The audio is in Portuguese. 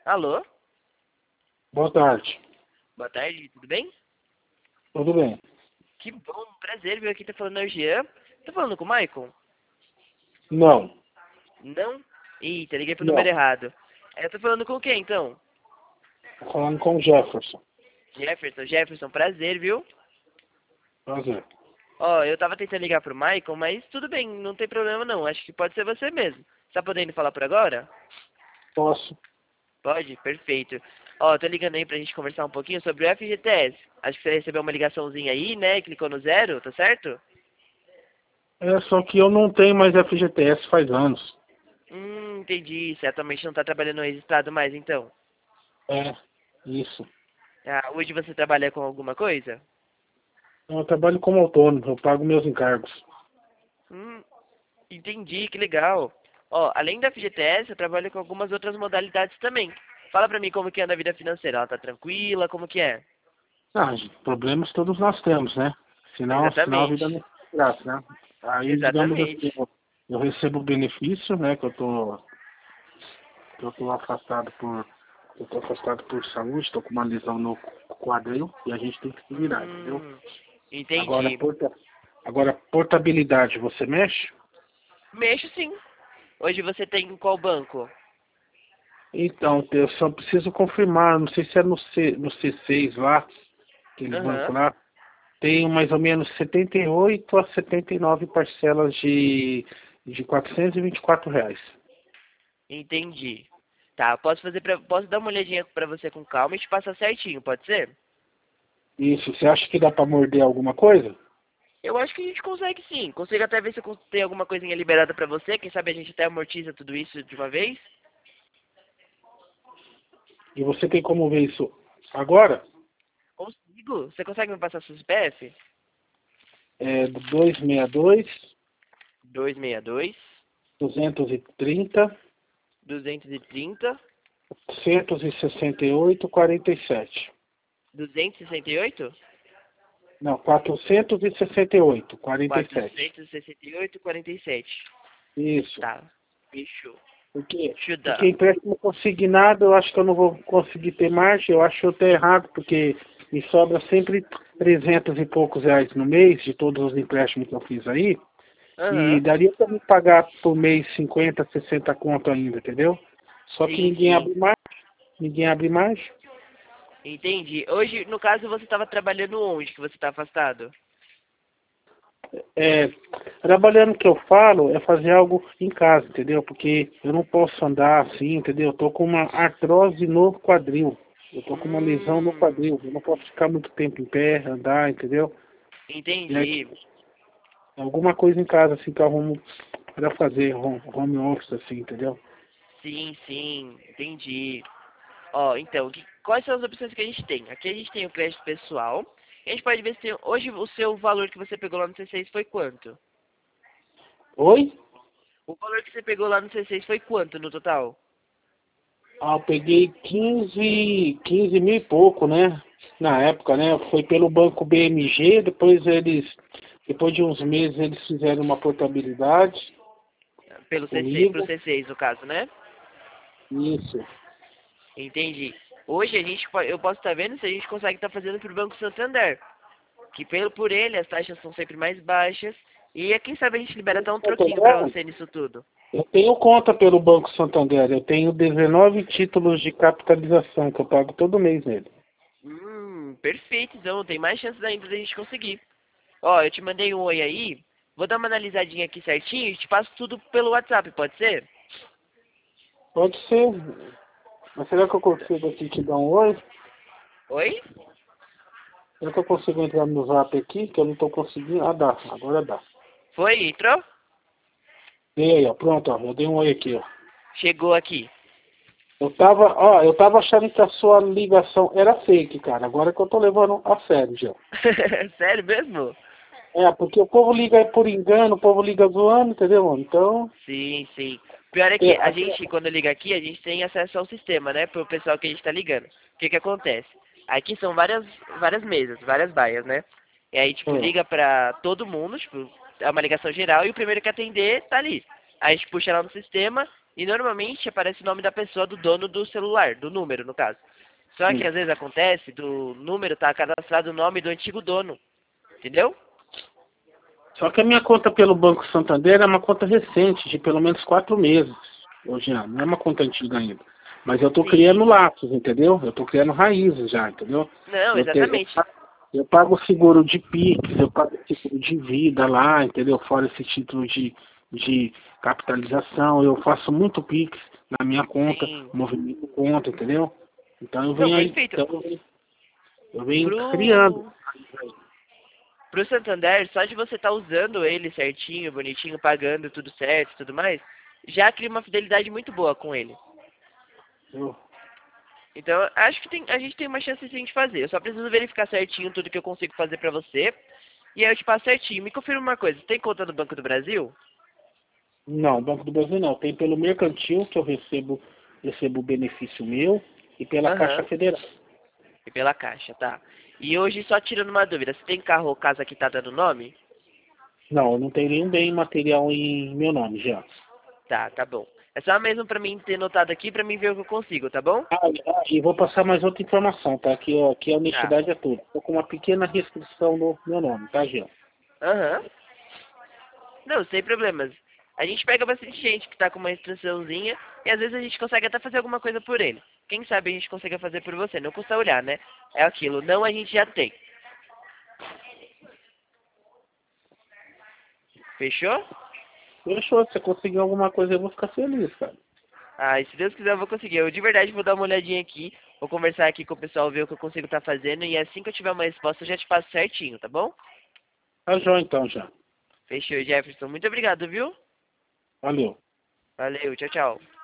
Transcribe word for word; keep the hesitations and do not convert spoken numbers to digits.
Alô? Boa tarde. Boa tarde, tudo bem? Tudo bem? Que bom, prazer, viu? Aqui tá falando é o Jean. Tá falando com o Maicon? Não, Não? Eita, liguei pro número não. errado. É, eu tô falando com quem, então? Tô falando com o Jefferson. Jefferson, Jefferson, prazer, viu? Prazer. Ó, eu tava tentando ligar pro Maicon, mas tudo bem, não tem problema não. Acho que pode ser você mesmo. Tá podendo falar por agora? Posso? Pode? Perfeito. Ó, tô ligando aí pra gente conversar um pouquinho sobre o F G T S. Acho que você recebeu uma ligaçãozinha aí, né? Clicou no zero, tá certo? É, só que eu não tenho mais F G T S faz anos. Hum, entendi. Você atualmente não tá trabalhando registrado mais, então. É, isso. Ah, hoje você trabalha com alguma coisa? Eu trabalho como autônomo, eu pago meus encargos. Hum, entendi, que legal. Ó, além da F G T S, eu trabalho com algumas outras modalidades também. Fala pra mim como que anda a vida financeira. Ela tá tranquila? Como que é? Ah, problemas todos nós temos, né? Senão, senão a vida Exatamente. não é graça, né? Aí, digamos assim, Exatamente. eu, eu recebo benefício, né? Que eu tô, que eu tô afastado por. Eu tô afastado por saúde, tô com uma lesão no quadril e a gente tem que se virar, entendeu? Hum, Agora, entendi. porta, agora portabilidade, você mexe? Mexo sim. Hoje você tem qual banco? Então, eu só preciso confirmar, não sei se é no, C, no C seis lá, aquele banco Aham, lá, tem mais ou menos setenta e oito a setenta e nove parcelas de, de quatrocentos e vinte e quatro reais. entendi. Tá, posso fazer pra, posso dar uma olhadinha pra você com calma e te passar certinho, pode ser? Isso, você acha que dá para morder alguma coisa? Eu acho que a gente consegue sim. Consigo até ver se eu cons- tem alguma coisinha liberada pra você. Quem sabe a gente até amortiza tudo isso de uma vez. E você tem como ver isso agora? Consigo. Você consegue me passar seu C P F? É duzentos e sessenta e dois, dois seis dois, duzentos e trinta, duzentos e trinta, cento e sessenta e oito, quarenta e sete. duzentos e sessenta e oito, Não, quatrocentos e sessenta e oito, quarenta e sete. quatrocentos e sessenta e oito, quarenta e sete. Isso. Tá. Fechou. Porque, Deixa eu porque dar. empréstimo consignado eu acho que eu não vou conseguir ter margem, eu acho que eu estou errado, porque me sobra sempre trezentos e poucos reais no mês de todos os empréstimos que eu fiz aí, e Aham. daria para me pagar por mês cinquenta, sessenta conto ainda, entendeu? Só que Sim, ninguém sim. abre mais, ninguém abre mais. Entendi. Hoje, no caso, você estava trabalhando onde que você está afastado? É, trabalhando o que eu falo é fazer algo em casa, entendeu? Porque eu não posso andar assim, entendeu? Eu tô com uma artrose no quadril. Eu tô com uma lesão no Hum. quadril. Eu não posso ficar muito tempo em pé, andar, entendeu? E aí, Entendi. alguma coisa em casa assim que eu arrumo pra fazer, home home office assim, entendeu? Sim, sim. Entendi. Ó, então, que- quais são as opções que a gente tem? Aqui a gente tem o crédito pessoal. A gente pode ver se tem, hoje o seu valor que você pegou lá no C seis foi quanto? Oi? O valor que você pegou lá no C seis foi quanto no total? Ah, eu peguei quinze quinze mil e pouco, né? Na época, né? Foi pelo banco B M G, depois eles, depois de uns meses eles fizeram uma portabilidade Pelo C seis, pro comigo. C seis, no caso, né? Isso. Entendi. Hoje a gente, po- eu posso estar vendo se a gente consegue estar fazendo pro Banco Santander. Que pelo, por ele as taxas são sempre mais baixas. E quem sabe a gente libera até um troquinho pra Santander? você nisso tudo. Eu tenho conta pelo Banco Santander. Eu tenho dezenove títulos de capitalização que eu pago todo mês nele. Hum, perfeito, então tem mais chances ainda da gente conseguir. Ó, eu te mandei um oi aí. Vou dar uma analisadinha aqui certinho e te passo tudo pelo WhatsApp, pode ser? Pode ser. Mas será que eu consigo aqui te dar um oi? Oi? Será que eu consigo entrar no Zap aqui? Que eu não estou conseguindo. Ah, dá. Agora dá. Foi? Entrou? E aí, ó. Pronto, ó. Eu dei um oi aqui, ó. Chegou aqui. Eu tava, ó, eu tava achando que a sua ligação era fake, cara. Agora que eu tô levando a sério já. Sério mesmo? É, porque o povo liga aí por engano, o povo liga zoando, entendeu, mano? Então, Sim, sim. Pior é é, que a até, gente, quando liga aqui, a gente tem acesso ao sistema, né? Pro pessoal que a gente tá ligando. O que que acontece? Aqui são várias, várias mesas, várias baias, né? E aí, tipo, é, liga pra todo mundo, tipo, é uma ligação geral e o primeiro que atender tá ali. Aí a gente puxa lá no sistema e normalmente aparece o nome da pessoa, do dono do celular, do número, no caso. Só que Sim. às vezes acontece do número tá cadastrado o nome do antigo dono, entendeu? Só que a minha conta pelo Banco Santander é uma conta recente, de pelo menos quatro meses. Hoje não é uma conta antiga ainda. Mas eu tô criando Sim. laços, entendeu? Eu tô criando raízes já, entendeu? Não, Eu, te, eu, exatamente. pa- eu pago seguro de Pix, eu pago seguro de vida lá, entendeu? Fora esse título de, de capitalização, eu faço muito Pix na minha conta, Sim. movimento conta, entendeu? Então eu Não, venho aí, perfeito. então eu venho, eu venho criando. Pro, pro Santander, só de você estar usando ele certinho, bonitinho, pagando tudo certo e tudo mais, já cria uma fidelidade muito boa com ele. Eu, Então, acho que tem, a gente tem uma chance sim de fazer. Eu só preciso verificar certinho tudo que eu consigo fazer pra você. E aí eu te passo certinho. Me confirma uma coisa, tem conta no Banco do Brasil? não, Banco do Brasil não. Tem pelo mercantil que eu recebo, recebo o benefício meu e pela Caixa Aham. Federal. E pela Caixa, tá. E hoje, só tirando uma dúvida, você tem carro ou casa que tá dando nome? Não, eu não tenho nenhum bem material em meu nome já. Tá, tá bom. É só mesmo pra mim ter notado aqui, pra mim ver o que eu consigo, tá bom? Ah, e vou passar mais outra informação, tá? Que, ó, que a Tá. honestidade é tudo. Tô com uma pequena restrição no meu nome, tá, Jean? Aham. Não, sem problemas. A gente pega bastante gente que tá com uma restriçãozinha e às vezes a gente consegue até fazer alguma coisa por ele. Quem sabe a gente consegue fazer por você. Não custa olhar, né? É aquilo. Não, a gente já tem. Fechou? Fechou, se você conseguir alguma coisa eu vou ficar feliz, cara. Ah, e se Deus quiser eu vou conseguir. Eu de verdade vou dar uma olhadinha aqui. Vou conversar aqui com o pessoal, ver o que eu consigo estar fazendo. E assim que eu tiver uma resposta eu já te passo certinho, tá bom? Tá joia então, já. Fechou, Jefferson. Muito obrigado, viu? Valeu. Valeu, tchau, tchau.